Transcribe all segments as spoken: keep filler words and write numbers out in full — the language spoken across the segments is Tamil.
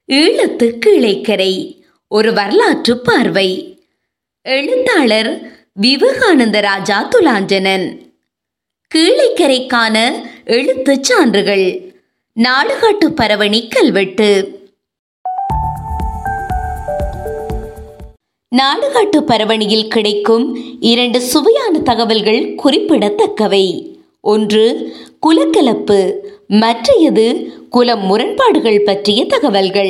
ஈழத்து கிளைக்கரை ஒரு வரலாற்று பார்வை. எழுத்தாளர் விவேகானந்த ராஜா துலாஞ்சனன். கீழைக்கரைக்கான எழுத்துச் சான்றுகள். நாடுகாட்டு பரவணி கல்வெட்டு. நாடுகாட்டு பரவணியில் கிடைக்கும் இரண்டு சுவையான தகவல்கள் குறிப்பிடத்தக்கவை. ஒன்று குலக்கலப்பு, மற்றையது குல முரண்பாடுகள் பற்றிய தகவல்கள்.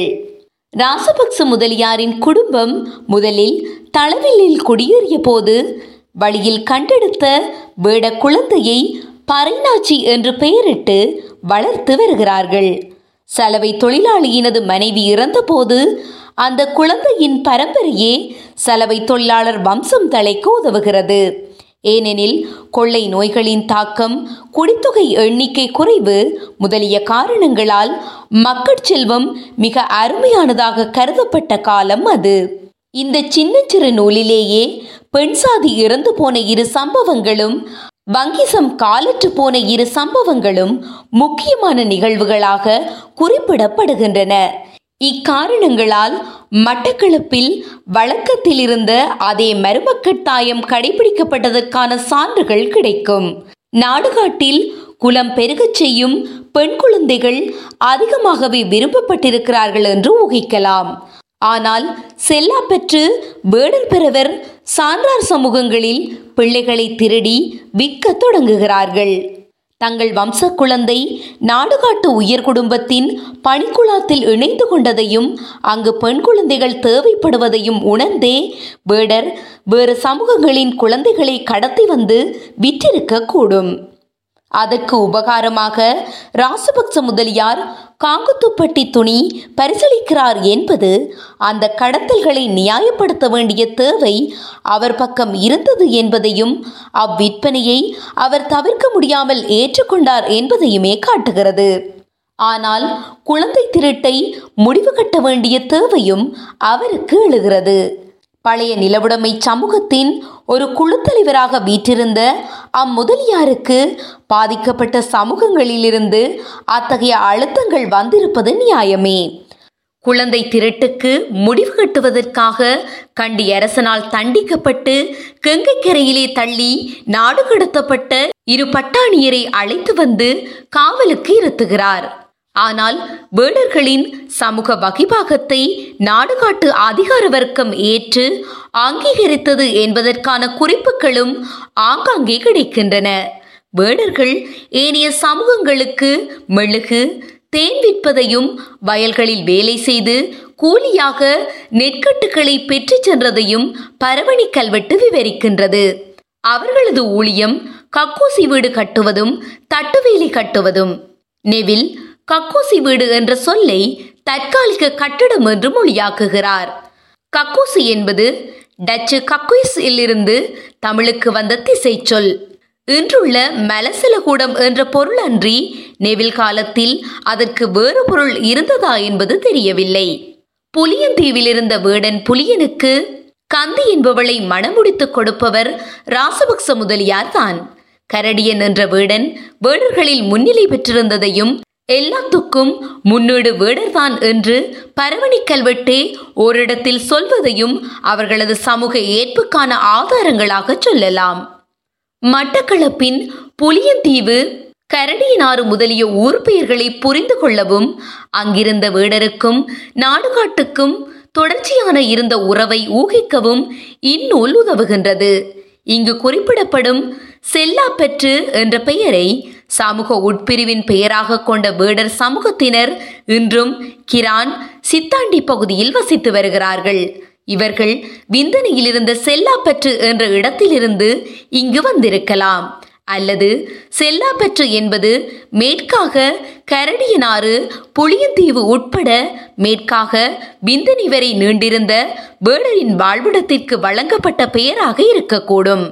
ராசபக்ச முதலியாரின் குடும்பம் முதலில் தளவில்லில் குடியேறிய போது வழியில் கண்டெடுத்த வேட குழந்தையை பறைநாச்சி என்று பெயரிட்டு வளர்த்து வருகிறார்கள். சலவை தொழிலாளியினது மனைவி இறந்தபோது அந்த குழந்தையின் பரம்பரையே சலவை தொழிலாளர் வம்சம் தழைக்க உதவுகிறது. ஏனெனில் கொள்ளை நோய்களின் தாக்கம், குடித்தொகை எண்ணிக்கை குறைவு முதலிய காரணங்களால் மக்கட் செல்வம் மிக அருமையானதாக கருதப்பட்ட காலம் அது. இந்த சின்ன சிறு நூலிலேயே பெண் சாதி இறந்து போன இரு சம்பவங்களும் வங்கிசம் காலற்று போன இரு சம்பவங்களும் முக்கியமான நிகழ்வுகளாக குறிப்பிடப்படுகின்றன. இக்காரணங்களால் மட்டக்களப்பில் வழக்கத்தில் இருந்த அதே மருமக்கட்டாயம் கடைபிடிக்கப்பட்டதற்கான சான்றுகள் கிடைக்கும். நாடுகாட்டில் குலம் பெருகச் செய்யும் பெண் குழந்தைகள் அதிகமாகவே விரும்பப்பட்டிருக்கிறார்கள் என்று ஊகிக்கலாம். ஆனால் செல்லா பெற்று வேடர் பெறவர் சான்றார் சமூகங்களில் பிள்ளைகளை திருடி விற்க தொடங்குகிறார்கள். தங்கள் வம்ச குழந்தை நாடுகாட்டு உயர் குடும்பத்தின் பணிக்குழாத்தில் இணைந்து கொண்டதையும் அங்கு பெண் குழந்தைகள் தேவைப்படுவதையும் உணர்ந்தே வேடர் வேறு சமூகங்களின் குழந்தைகளை கடத்தி வந்து விற்றிருக்க கூடும். அதற்கு உபகாரமாக ராசபக்ச முதலியார் காங்குத்துப்பட்டி துணி பரிசளிக்கிறார் என்பது அந்த கடத்தல்களை நியாயப்படுத்த வேண்டிய தேவை அவர் பக்கம் இருந்தது என்பதையும் அவ்விற்பனையை அவர் தவிர்க்க முடியாமல் ஏற்றுக்கொண்டார் என்பதையுமே காட்டுகிறது. ஆனால் குழந்தை திருட்டை முடிவு கட்ட வேண்டிய தேவையும் அவருக்கு எழுகிறது. பழைய நிலவுடைமை சமூகத்தின் ஒரு குழு தலைவராக வீற்றிருந்த அம்முதலியாருக்கு பாதிக்கப்பட்ட சமூகங்களிலிருந்து அத்தகைய அழுத்தங்கள் வந்திருப்பது நியாயமே. குழந்தை திருட்டுக்கு முடிவு கட்டுவதற்காக கண்டி அரசனால் தண்டிக்கப்பட்டு கங்கைக்கரையிலே தள்ளி நாடு கடத்தப்பட்ட இரு பட்டாணியரை அழைத்து வந்து காவலுக்கு இருத்துகிறார். ஆனால் வேடர்களின் சமூக வகிபாகத்தை நாடுகாட்டு அதிகார வர்க்கம் ஏற்று அங்கீகரித்தது என்பதற்கான குறிப்புகளும் ஆங்காங்கே கிடைக்கின்றன. வேடர்கள் ஏனைய சமூகங்களுக்கு மெழுகு, தேன் விற்பதையும் வயல்களில் வேலை செய்து கூலியாக நெற்கட்டுகளை பெற்று சென்றதையும் பரவணி கல்வெட்டு விவரிக்கின்றது. அவர்களது ஊழியம் கக்கூசி வீடு கட்டுவதும் தட்டுவேலி கட்டுவதும். நெவில் கக்கூசி வீடு என்ற சொல்லை தற்காலிக கட்டிடம் என்று மொழியாக்குகிறார். கக்கூசி என்பது டச்சு கக்குயிஸ் இலிருந்து தமிழுக்கு வந்த திசை சொல். இன்றுள்ள மலசலகூடம் என்ற பொருள் அன்றி நெவில் காலத்தில் அதற்கு வேறு பொருள் இருந்ததா என்பது தெரியவில்லை. புலியந்தீவில் இருந்த வேடன் புலியனுக்கு கந்தி என்பவளை மணமுடித்துக் கொடுப்பவர் ராசபக்ச முதலியார் தான். கரடியன் என்ற வேடன் வேடர்களில் முன்னிலை பெற்றிருந்ததையும் எல்லாத்துக்கும் முன்னேடு வேடர்தான் என்று பரவணி கல்வெட்டே ஓரிடத்தில் சொல்வதையும் அவர்களது சமூக ஏற்புக்கான ஆதாரங்களாக சொல்லலாம். மட்டக்களப்பின் புலியந்தீவு, கரடியனாறு முதலிய ஊர் பெயர்களை புரிந்து கொள்ளவும் அங்கிருந்த வேடருக்கும் நாடுகாட்டுக்கும் தொடர்ச்சியான இருந்த உறவை ஊகிக்கவும் இந்நூல் உதவுகின்றது. இங்கு குறிப்பிடப்படும் செல்லாப்பெற்று என்ற பெயரை சமூக உட்பிரிவின் பெயராக கொண்ட வேடர் சமூகத்தினர் இன்றும் கிரான், சித்தாண்டி பகுதியில் வசித்து வருகிறார்கள். இவர்கள் விந்தனையில் இருந்த செல்லாப்பற்று என்ற இடத்திலிருந்து இங்கு வந்திருக்கலாம். அல்லது செல்லாப்பற்று என்பது மேற்காக கரடியனாறு, புளியந்தீவு உட்பட மேற்காக விந்தனி வரை நீண்டிருந்த வேடரின் வாழ்விடத்திற்கு வழங்கப்பட்ட பெயராக இருக்கக்கூடும்.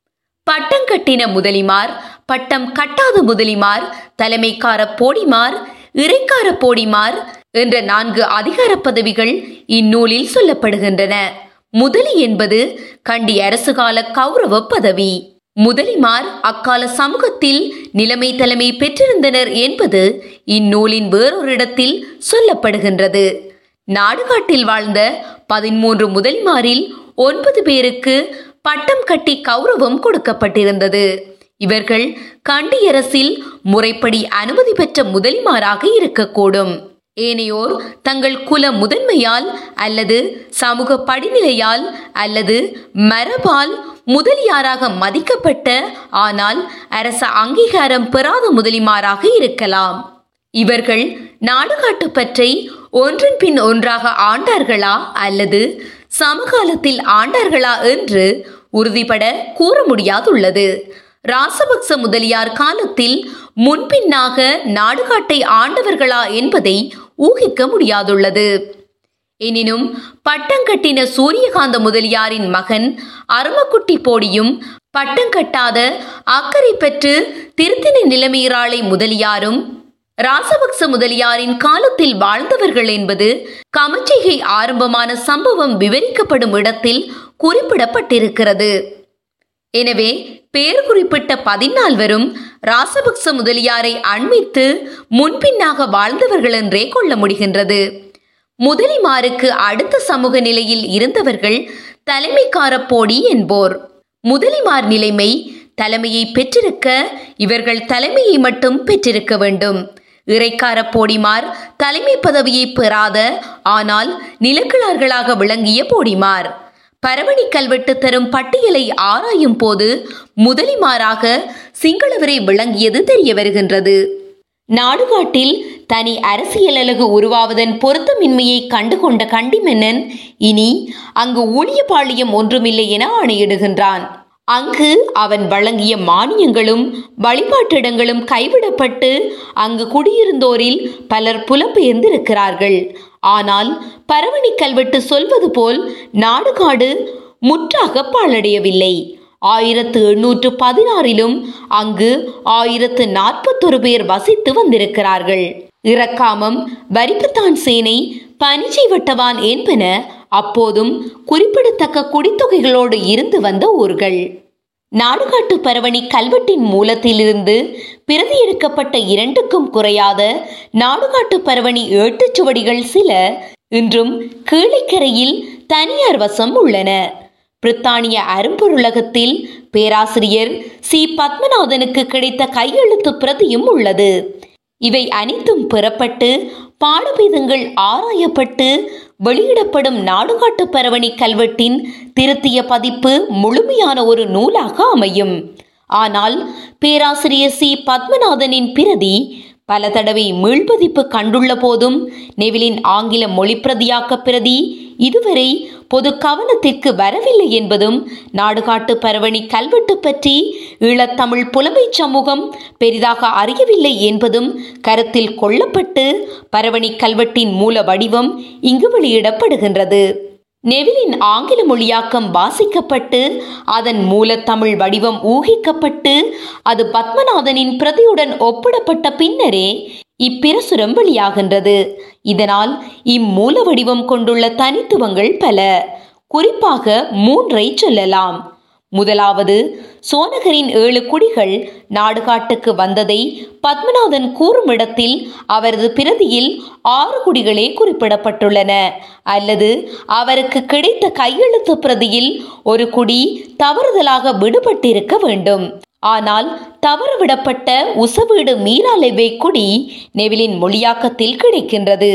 பட்டம் கட்டின முதலிமார், பட்டம் கட்டாத முதலிமார், தலைமைக்கார போடிமார், இறைக்கார போடிமார் என்ற நான்கு அதிகார பதவிகள் இந்நூலில் சொல்லப்படுகின்றன. முதலி என்பது கண்டி அரசுகால கௌரவ பதவி. முதலிமார் அக்கால சமூகத்தில் நிலைமை தலைமை பெற்றிருந்தனர் என்பது இந்நூலின் வேறொரு இடத்தில் சொல்லப்படுகின்றது. நாடுகாட்டில் வாழ்ந்த பதிமூன்று முதலிமாரில் ஒன்பது பேருக்கு பட்டம் கட்டி கௌரவம் கொடுக்கப்பட்டிருந்தது. இவர்கள் கண்டியரசில் முறைப்படி அனுமதி பெற்ற முதலிமாராக இருக்கக்கூடும். ஏனையோர் தங்கள் குல முதன்மையால் அல்லது சமூக படிநிலையால் அல்லது மரபால் முதலியாராக மதிக்கப்பட்ட ஆனால் அரச அங்கீகாரம் பெறாத முதலிமாராக இருக்கலாம். இவர்கள் நாடுகாட்டு பற்றை ஒன்றின் பின் ஒன்றாக ஆண்டார்களா அல்லது சமகாலத்தில் ஆண்டார்களா என்று உறுதிபட கூற முடியாதுள்ளது. ராசபக்ச முதலியார் காலத்தில் முன்பின்னாக நாடுகாட்டை ஆண்டவர்களா என்பதை ஊகிக்க முடியாதுள்ளது. எனினும் பட்டங்கட்டின சூரியகாந்த முதலியாரின் மகன் அருமக்குட்டி போடியும் பட்டங்கட்டாத அக்கறை பெற்று திருத்தின நிலைமையிராளை முதலியாரும் ராசபக்ச முதலியாரின் காலத்தில் வாழ்ந்தவர்கள் என்பது கமச்சைகை ஆரம்பமான சம்பவம் விவரிக்கப்படும் இடத்தில் குறிப்பிடப்பட்டிருக்கிறது. எனவே பேர் குறிப்பிட்ட பதினால்வரும் ராசபக்ச முதலியாரை அண்மித்து முன்பின்னாக வாழ்ந்தவர்கள் என்றே கொள்ள முடிகின்றது. முதலிமாருக்கு அடுத்த சமூக நிலையில் இருந்தவர்கள் தலைமைக்கார போடி என்போர். முதலிமார் நிலைமை தலைமையை பெற்றிருக்க இவர்கள் தலைமையை மட்டும் பெற்றிருக்க வேண்டும். இறைக்கார போடிமார் தலைமை பதவியை பெறாத ஆனால் நிலக்கிழார்களாக விளங்கிய போடிமார். பரவணி கல்வெட்டு தரும் பட்டியலை ஆராயும் போது முதலிமாராக சிங்களவரை விளங்கியது தெரிய வருகின்றது. நாடுகாட்டில் தனி அரசியல் அலகு உருவாவதன் பொருத்தமின்மையை கண்டுகொண்ட கண்டிமன்னன் இனி அங்கு ஊழிய பாளையம் ஒன்றுமில்லை என ஆணையிடுகின்றான். அங்கு அவன் வழங்கிய மானியங்களும் வழிபாட்டிடங்களும் கைவிடப்பட்டு அங்கு குடியிருந்தோரில் பலர் புலம்பெயர்ந்திருக்கிறார்கள். ஆனால் பரவணி கல்வெட்டு சொல்வது போல் நாடுகாடு முற்றாக பாழடையவில்லை. ஆயிரத்து எண்ணூற்று பதினாறிலும் அங்கு ஆயிரத்து நாற்பத்தொரு பேர் வசித்து வந்திருக்கிறார்கள். இறக்காமம், வரிப்பத்தான் சேனை, பனிச்சை வட்டவான் என்பன அப்போதும் குறிப்பிடத்தக்க குடித்தொகைகளோடு இருந்து வந்த ஊர்கள். நாடுகாட்டு பரவணி கல்வெட்டின் மூலத்திலிருந்து பிரதி எடுக்கப்பட்ட இரண்டுக்கும் குறையாத நாடுகாட்டு பரவணி ஏட்டுச்சுவடிகள் சில இன்றும் கீழைக்கரையில் தனியார் வசம் உள்ளன. பிரித்தானிய அரும்பொருளகத்தில் பேராசிரியர் சி பத்மநாதனுக்கு கிடைத்த கையெழுத்து பிரதியும் உள்ளது. இவை அனைத்தும் பெறப்பட்டு பாடபேதங்கள் ஆராயப்பட்டு வெளியிடப்படும் நாடுகாட்டு பரவணி கல்வெட்டின் திருத்திய பதிப்பு முழுமையான ஒரு நூலாக அமையும். ஆனால் பேராசிரியர் சி பத்மநாதனின் பிரதி பல தடவை மீள்பதிப்பு கண்டுள்ள போதும் நெவிலின் ஆங்கில மொழிப்பிரதியாக்க பிரதி இதுவரை பொது கவனத்திற்கு வரவில்லை என்பதும், நாடுகாட்டு பரவணி கல்வெட்டு பற்றி ஈழத்தமிழ் புலமை சமூகம் பெரிதாக அறியவில்லை என்பதும் கருத்தில் கொள்ளப்பட்டு பரவணி கல்வெட்டின் மூல வடிவம் இங்கு வெளியிடப்படுகின்றது. நெவிலின் ஆங்கில மொழியாக்கம் வாசிக்கப்பட்டு அதன் மூல தமிழ் வடிவம் ஊகிக்கப்பட்டு அது பத்மநாதனின் பிரதியுடன் ஒப்பிடப்பட்ட பின்னரே இப்பிரசுரம் வெளியாகின்றது. இதனால் இம்மூல வடிவம் கொண்டுள்ள தனித்துவங்கள் பல. குறிப்பாக மூன்றை சொல்லலாம். முதலாவது, சோனகரின் ஏழு குடிகள் நாடுகாட்டுக்கு வந்ததை பத்மநாதன் கூறும் இடத்தில் அவரது பிரதியில் ஆறு குடிகளே குறிப்பிடப்பட்டுள்ளன. அல்லது அவருக்கு கிடைத்த கையெழுத்து பிரதியில் ஒரு குடி தவறுதலாக விடுபட்டிருக்க வேண்டும். ஆனால் தவறுவிடப்பட்ட உசவீடு மீராலெவை குடி நெவிலின் மொழியாக்கத்தில் கிடைக்கின்றது.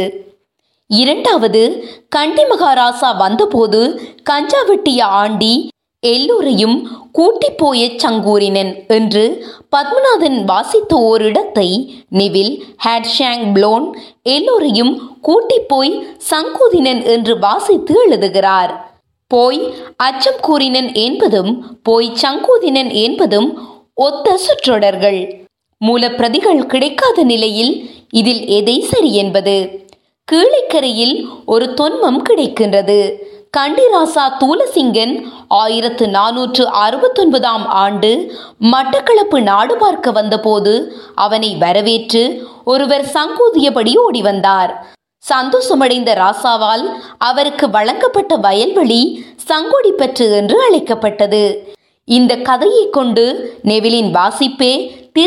இரண்டாவது, கண்டி மகாராசா வந்தபோது கஞ்சா வெட்டிய ஆண்டி எல்லோரையும் கூட்டி போய சங்கூரினன் என்று பத்மநாதன் வாசித்த ஓரிடத்தை நெவில் ஹேட்ஷாங் ப்ளோன் எல்லோரையும் கூட்டி போய் சங்கூதினன் என்று வாசித்து எழுதுகிறார். போய் அச்சம் கூறினன் என்பதும் போய் சங்கூதினன் என்பதும் ஒத்த சுற்றொடர்கள். மூலப்பிரதிகள் கிடைக்காத நிலையில் இதில் எதை சரி என்பது? கீழைக்கரையில் ஒரு தொன்மம் கிடைக்கின்றது. கண்டிராசா தூலசிங்கன் ஆயிரத்து நானூற்று அறுபத்தி ஒன்பதாம் ஆண்டு மட்டக்களப்பு நாடு பார்க்க வந்தபோது அவனை வரவேற்று ஒருவர் சங்கூதியபடி ஓடி வந்தார். சந்தோஷமடைந்த ராசாவால் அவருக்கு வழங்கப்பட்ட வயல்வெளி சங்கோடிப்பற்று என்று அழைக்கப்பட்டது. இந்த கதையை கொண்டு நெவிலின் வாசிப்பே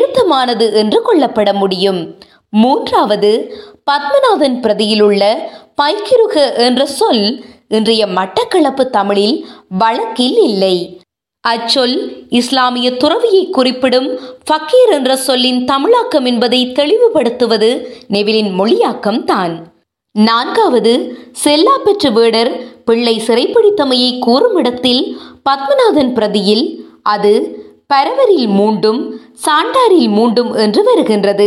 திருத்தமானது என்று கொள்ளப்பட முடியும். மூன்றாவது, பத்மநாதன் பிரதியிலுள்ள பைக்கிருக என்ற சொல் இன்றைய மட்டக்களப்பு தமிழில் வழக்கில் இல்லை. அச்சொல் இஸ்லாமிய துறவியை குறிப்பிடும் ஃபக்கீர் என்ற சொல்லின் தமிழாக்கம் என்பதை தெளிவுபடுத்துவது நெவிலின் மொழியாக்கம் தான். நான்காவது, செல்லா பெற்ற வேடர் பிள்ளை சிறைப்பிடித்தமையை கூறும் இடத்தில் பத்மநாதன் பிரதியில் அது பரவரில் மூண்டும் சாண்டாரில் மூண்டும் என்று வருகின்றது.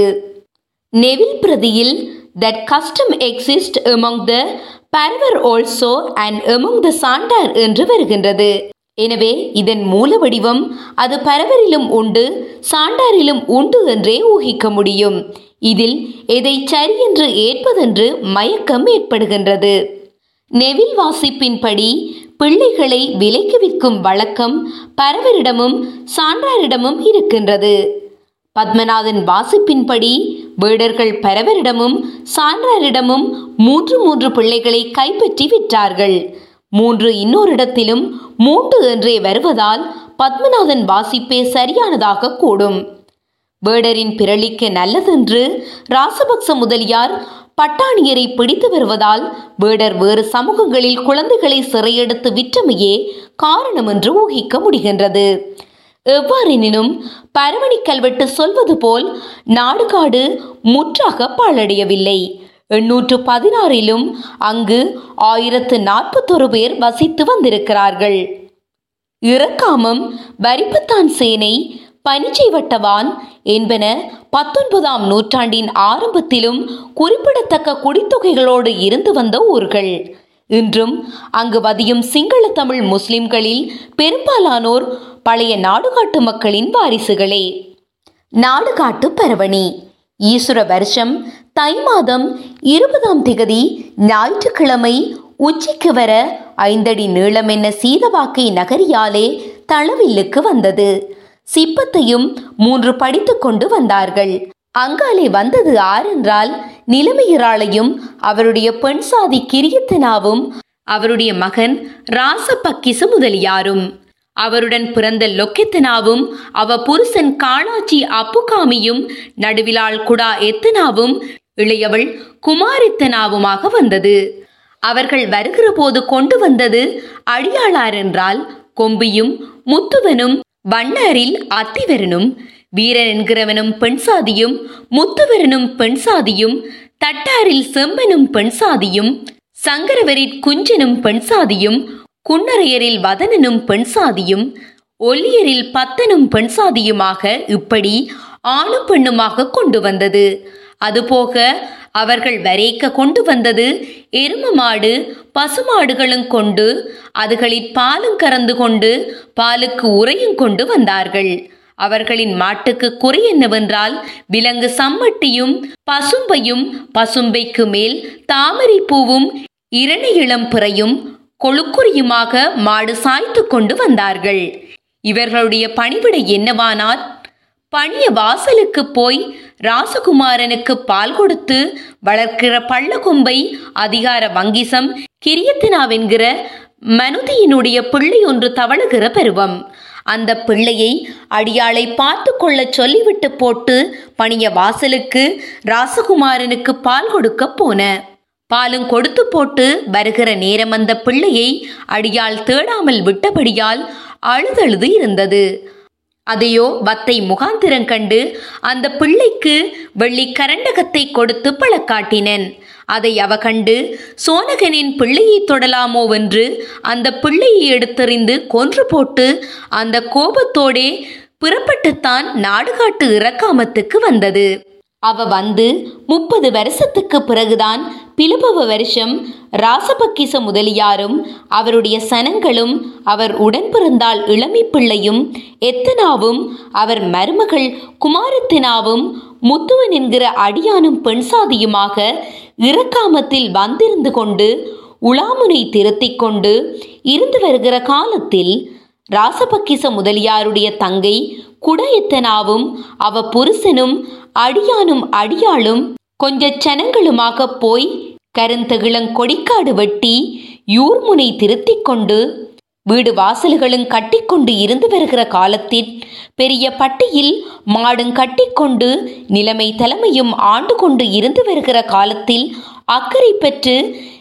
நெவில் பிரதியில் that custom exists among the Paravar also and among the Santar என்று வருகின்றது. எனவே இதன் மூல வடிவம் அது பரவரிலும் உண்டு சாண்டாரிலும் உண்டு என்றே ஊகிக்க முடியும். இதில் எதை சரி என்று ஏற்பதென்று மயக்கம் ஏற்படுகின்றது. நெவில் வாசிப்பின்படி பிள்ளைகளை விலைக்கு விற்கும் வழக்கம் பரவரிடமும் சான்றாரிடமும் இருக்கின்றது. பத்மநாதன் வாசிப்பின்படி வேடர்கள் பரவரிடமும் சான்றாரிடமும் மூன்று மூன்று பிள்ளைகளை கைப்பற்றி விற்றார்கள். மூன்று இன்னொரு இடத்திலும் மூன்று என்றே வருவதால் பத்மநாதன் வாசிப்பே சரியானதாக கூடும். வேடரின் பிரளிக்க நல்லதென்று ராசபக்ச முதலியார் பட்டாணியரை பிடித்து வருவதால் வேடர் வேறு சமூகங்களில் குழந்தைகளை சிறையெடுத்து விற்றமையே காரணம் என்று ஊகிக்க முடிகின்றது. எவ்வாறெனினும் பரவணி கல்வெட்டு சொல்வது போல் நாடுகாடு முற்றாக பாழடையவில்லை. எண்ணூற்று பதினாறிலும் அங்கு ஆயிரத்து நாற்பத்தொரு பேர் வசித்து வந்திருக்கிறார்கள். இறக்காமம், வரிப்பத்தான் சேனை, பனிச்சை வட்டவான் என்பன பத்தொன்பதாம் நூற்றாண்டின் ஆரம்பத்திலும் குறிப்பிடத்தக்க குடித்தொகைகளோடு இருந்து வந்த ஊர்கள். இன்றும் அங்கு வதியும் சிங்கள தமிழ் முஸ்லிம்களில் பெரும்பாலானோர் பழைய நாடுகாட்டு மக்களின் வாரிசுகளே. நாடுகாட்டு பரவணி ஈசுர வருஷம் தை மாதம் இருபதாம் திகதி ஞாயிற்றுக்கிழமை உச்சிக்கு வர ஐந்தடி நீளம் என்ன சீதவாக்கை நகரியாலே தளவில்லுக்கு வந்தது. சிப்பத்தையும் மூன்று படித்து கொண்டு வந்தார்கள். அங்காலே வந்தது ஆரென்றால் நிலைமையராளையும் அவருடைய பெண் சாதி கிரியத்தனாவும் அவருடைய மகன் ராசபக்கிசு முதலியாரும் அவருடன் பிறந்த லொக்கெத்தனாவும் அவ புருஷன் காளாச்சி அப்புகாமியும் நடுவிலாள் குடா எத்தனாவும் இளையவள் குமாரித்தனாவுமாக வந்தது. அவர்கள் வருகிற போது கொண்டு வந்தது அடியாளார் என்றால் கொம்பியும் முத்துவனும் வண்ணரில் அத்திவரனும் வீரன் என்கிறவனும் பெண் சாதியும் முத்துவரனும் பெண் சாதியும் தட்டாரில் செம்பனும் பெண் சாதியும் சங்கரவரிற் குஞ்சனும் பெண் சாதியும் குன்னரையரில் வதனனும் பெண் சாதியும் ஒல்லியரில் பத்தனும் பெண் சாதியுமாக இப்படி ஆணும் பெண்ணுமாக கொண்டு வந்தது. அதுபோக அவர்கள் வரைக்க கொண்டு வந்தது எரும மாடு பசுமாடுகளும் கொண்டு அதுகளில் பாலும் கறந்து கொண்டு பாலுக்கு உரையும் கொண்டு வந்தார்கள். அவர்களின் மாட்டுக்கு குறை என்னவென்றால் விலங்கு சம்மட்டியும் பசும்பையும் பசும்பைக்கு மேல் தாமரை பூவும் இரணி இளம் பிறையும் கொழுக்குறியுமாக மாடு சாய்த்து கொண்டு வந்தார்கள். இவர்களுடைய பணிவிடை என்னவானார்? பணிய வாசலுக்கு போய் ராசகுமாரனுக்கு பால் கொடுத்து வளர்க்கிற பள்ள கொம்பை அதிகார வங்கிசம் கிரியத்தினாவென்கிற மனுதியினுடைய பிள்ளை ஒன்று தவழுகிற பருவம். அந்த பிள்ளையை அடியாளை பார்த்து கொள்ள சொல்லிவிட்டு போட்டு பணிய வாசலுக்கு ராசகுமாரனுக்கு பால் கொடுக்க போன. பாலும் கொடுத்து போட்டு வருகிற நேரம் அந்த பிள்ளையை அடியாள் தேடாமல் விட்டபடியால் அழுதழுது இருந்தது. அதையோ வத்தை முகாந்திரம் கண்டு அந்த பிள்ளைக்கு வெள்ளி கரண்டகத்தை கொடுத்து பழக்காட்டினன். அதை அவ கண்டு சோனகனின் பிள்ளையை தொடலாமோ வென்று அந்த பிள்ளையை எடுத்தறிந்து கொன்று போட்டு அந்த கோபத்தோடே புறப்பட்டுத்தான் நாடுகாட்டு இறக்காமத்துக்கு வந்தது. அவ வந்து முப்பது வருஷத்துக்கு பிறகுதான் பிலுபவ வருஷம் ராசபக்கிச முதலியாரும் அவருடைய சனங்களும் அவர் உடன் பிறந்தாள் இளமி பிள்ளையும் எத்தனாவும் அவர் மருமகள் குமாரத்தினாவும் முத்துவன் என்கிற அடியானும் பெண் சாதியுமாக இறக்காமத்தில் வந்திருந்து கொண்டு உலாமுனை திருத்திக் கொண்டு இருந்து வருகிற காலத்தில் ராசபக்கிச முதலியாருடைய தங்கை குடையத்தனாவும் அவ புருஷனும் அடியானும் அடியாளும் கொஞ்ச சனங்களுமாக போய் கருந்தகிழங் கொடிக்காடு வெட்டி யூர்முனை திருத்திக் கொண்டு வீடு வாசல்களும் கட்டிக்கொண்டு இருந்து வருகிற காலத்தில் பெரிய பட்டியில் மாடும் கட்டிக்கொண்டு நிலைமை தலைமையும் ஆண்டு கொண்டு இருந்து வருகிற காலத்தில் அக்கறை பெற்று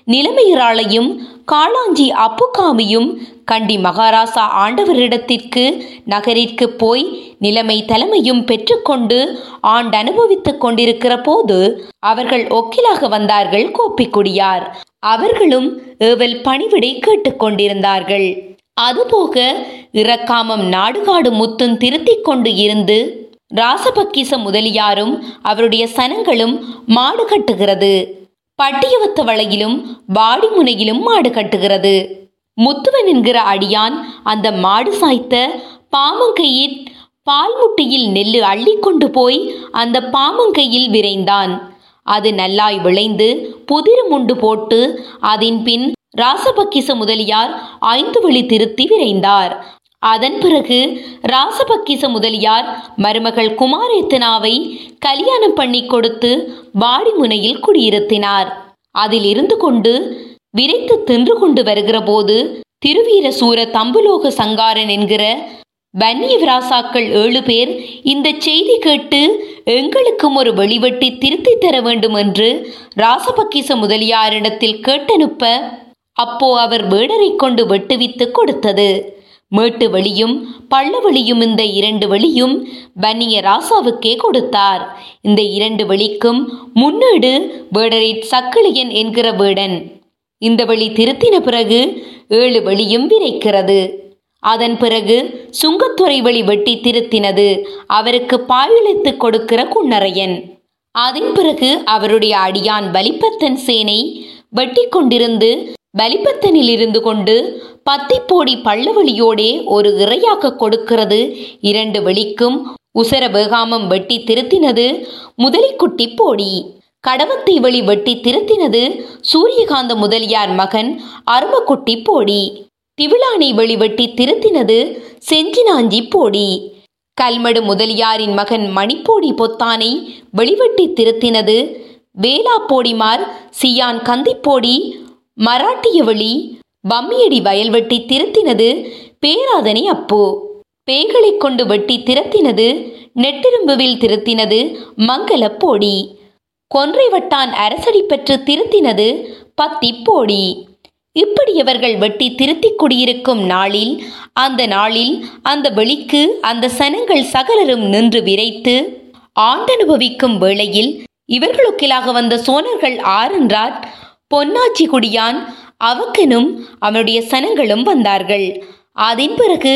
நிலைமையராளையும் காளாஞ்சி அப்புகாமியும் கண்டி மகாராசா ஆண்டவரிடத்திற்கு நகரிற்கு போய் நிலைமை தலைமையும் பெற்றுக்கொண்டு ஆண்டு அனுபவித்துக் கொண்டிருக்கிற போது அவர்கள் ஒக்கிலாக வந்தார்கள் கோப்பிக்குடியார். அவர்களும் ஏவல் பணிவிடை கேட்டுக்கொண்டிருந்தார்கள். அதுபோக இறக்காமம் நாடுகாடு முத்தும் திருத்திக் கொண்டு இருந்து ராசபக்கீச முதலியாரும் அவருடைய சனங்களும் மாடு கட்டுகிறது. பட்டியவத்த வளையிலும் வாடிமுனையிலும் மாடு கட்டுகிறது. முத்துவன் என்கிற அடியான் அந்த மாடு சாய்த்த பாமங்கையில் பால்முட்டியில் நெல்லு அள்ளி கொண்டு போய் அந்த பாமங்கையில் விரைந்தான். அது நல்லாய் விளைந்து புதிரும் உண்டு போட்டு அதன் பின் ராசபக்கீச முதலியார் ஐந்து வழி திருத்தி விரைந்தார். அதன் பிறகு ராசபக்கீச முதலியார் மருமகள் குமாரேத்தனாவை கல்யாணம் பண்ணி கொடுத்து வாடிமுனையில் குடியிருத்தினார். அதில் இருந்து கொண்டு விரைத்து தின்று கொண்டு வருகிற போது திருவீர சூர தம்புலோக சங்காரன் என்கிற வன்னிய விராசாக்கள் ஏழு பேர் இந்த செய்தி கேட்டு எங்களுக்கும் ஒரு வெளிவெட்டி திருத்தி தர வேண்டும் என்று ராசபக்கீச முதலியாரிடத்தில் கேட்டனுப்ப அப்போ அவர் வேடரை கொண்டு வெட்டுவித்து கொடுத்தது. மேட்டு வழியும் பள்ள வழியும் இந்த இரண்டு வழியும் வன்னிய ராசாவுக்கே கொடுத்தார். இந்த இரண்டு வழிக்கும் முன்னேடு வேடரை சக்கிலியன் என்கிற வேடன். இந்த வழி திருத்தின பிறகு ஏழு வழியும் விரைக்கிறது. அதன் பிறகு சுங்கத்துறை வழி வெட்டி திருத்தினது அவருக்கு பாயுழைத்து கொடுக்கிற குன்னரையன். அதன் பிறகு அவருடைய அடியான் பலிப்பத்தன் சேனை வெட்டி கொண்டிருந்து பலிப்பத்தனில் இருந்து கொண்டு பத்திப்போடி பள்ளவழியோடே ஒரு இறையாக்க கொடுக்கிறது இரண்டு வழிக்கும் உசர வேகாமம் வெட்டி திருத்தினது முதலிக்குட்டி போடி. கடவத்தை வழி வெட்டி திருத்தினது சூரியகாந்த முதலியார் மகன் அருமக்குட்டி போடி. திவிழானை வழி வெட்டி திருத்தினது செஞ்சினாஞ்சி போடி. கல்மடு முதலியாரின் மகன் மணிப்போடி பொத்தானை வெளிவெட்டி திருத்தினது வேளா போடிமார் சியான் கந்திப்போடி. மராட்டிய வழி பம்மியடி வயல் வெட்டி திருத்தினது பேராதனை அப்போ. பேய்களை கொண்டு வெட்டி திருத்தினது நெட்டிரும்புவில் திருத்தினது மங்கள போடி. கொன்றை வட்டான் அரசடி பெற்று திருத்தினது பத்தி போடி. இப்படி அவர்கள் வெட்டி திருத்தி குடியிருக்கும் நாளில் அந்த நாளில் அந்த வெளிக்கு அந்த சனங்கள் சகலரும் நின்று விரைத்து ஆண்டனுபவிக்கும் வேளையில் இவர்களுக்கிலாக வந்த சோனர்கள் ஆறென்றார் பொன்னாச்சி குடியான் அவக்கனும் அவனுடைய சனங்களும் வந்தார்கள். அதன் பிறகு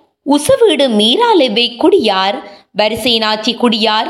உசவீடு மீராலெவ்வை குடியார் வரிசை நாச்சி குடியார்.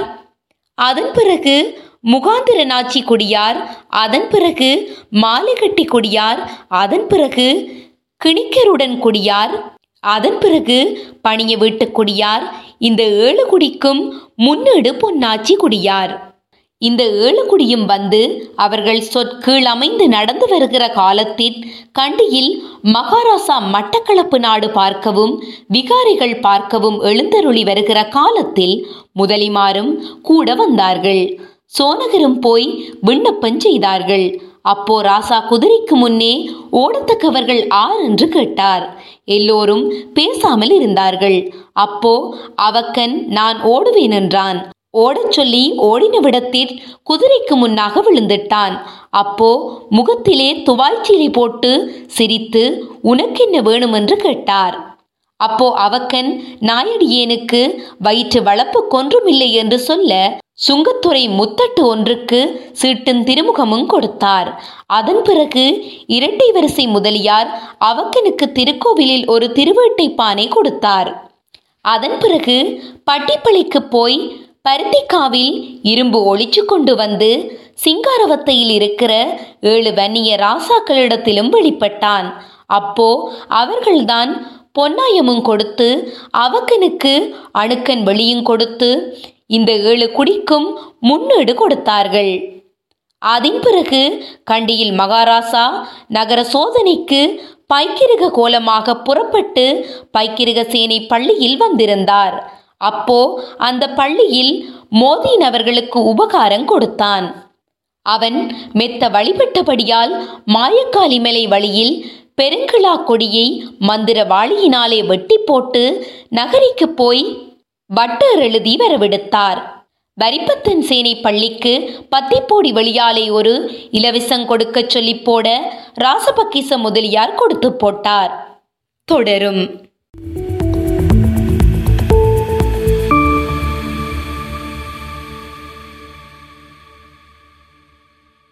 அதன் பிறகு முகாந்திர நாச்சி குடியார். அதன் பிறகு மாலைகட்டி குடியார். அதன் பிறகு கிணிக்கருடன் குடியார். அதன் பிறகு பணிய வீட்டு குடியார். இந்த ஏழு குடிக்கும் முன்னேடு பொன்னாச்சி குடியார். இந்த ஏழு குடியும் வந்து அவர்கள் சொற்கீழ் அமைந்து நடந்து வருகிற காலத்தில் கண்டியில் மகாராசா மட்டக்களப்பு நாடு பார்க்கவும் விகாரிகள் பார்க்கவும் எழுந்தருளி வருகிற காலத்தில் முதலிமாரும் கூட வந்தார்கள். சோனகரும் போய் விண்ணப்பம் செய்தார்கள். அப்போ ராசா குதிரைக்கு முன்னே ஓடத்தக்கவர்கள் ஆர் என்று கேட்டார். எல்லோரும் பேசாமல் இருந்தார்கள். அப்போ அவக்கன் நான் ஓடுவேன் என்றான். ஓடச் சொல்லி ஓடின விடத்தில் குதிரைக்கு முன்னாக விழுந்துட்டான். அப்போ முகத்திலே துவாய்ச்சீலை போட்டு சிரித்து உனக்கென்ன வேணுமென்று கேட்டார். அப்போ அவக்கன் நாயடியேனுக்கு வயிற்று வளப்பு கொன்றுமில்லை என்று சொல்ல சுங்கத்துறை முத்தட்டு ஒன்றுக்கு சீட்டும் திருமுகமும் கொடுத்தார். அதன் பிறகு இரட்டை வரிசை முதலியார் அவக்கனுக்கு திருக்கோவிலில் ஒரு திருவேட்டை பானை கொடுத்தார். அதன் பிறகு பட்டிப்பளைக்கு போய் பருத்திக்காவில் இரும்பு ஒளிச்சு கொண்டு வந்து சிங்காரவத்தையில் இருக்கிற ஏழு வன்னிய ராசாக்களிடத்திலும் வெளிப்பட்டான். அப்போ அவர்கள்தான் பொன்னாயமும் கொடுத்து அவக்கனுக்கு அணுக்கன் வெளியும் கொடுத்து இந்த ஏழு குடிக்கும் முன்னேடு கொடுத்தார்கள். அதன் பிறகு கண்டியில் மகாராசா நகர சோதனைக்கு பைக்கிருக கோலமாக புறப்பட்டு பைக்கிருக சேனை பள்ளியில் வந்திருந்தார். அப்போ அந்த பள்ளியில் மோதின் அவர்களுக்கு உபகாரம் கொடுத்தான். அவன் மெத்த வழிபட்டபடியால் மாயக்காலிமலை வழியில் பெருங்கிழா கொடியை மந்திர வாளியினாலே வெட்டி போட்டு நகரிக்கு போய் வட்டர் எழுதி வரவிடுத்தார். வரிப்பத்தன் சேனை பள்ளிக்கு பத்திப்போடி வழியாலே ஒரு இலவிசம் கொடுக்க சொல்லி போட ராசபக்கிச முதலியார் கொடுத்து போட்டார். தொடரும்.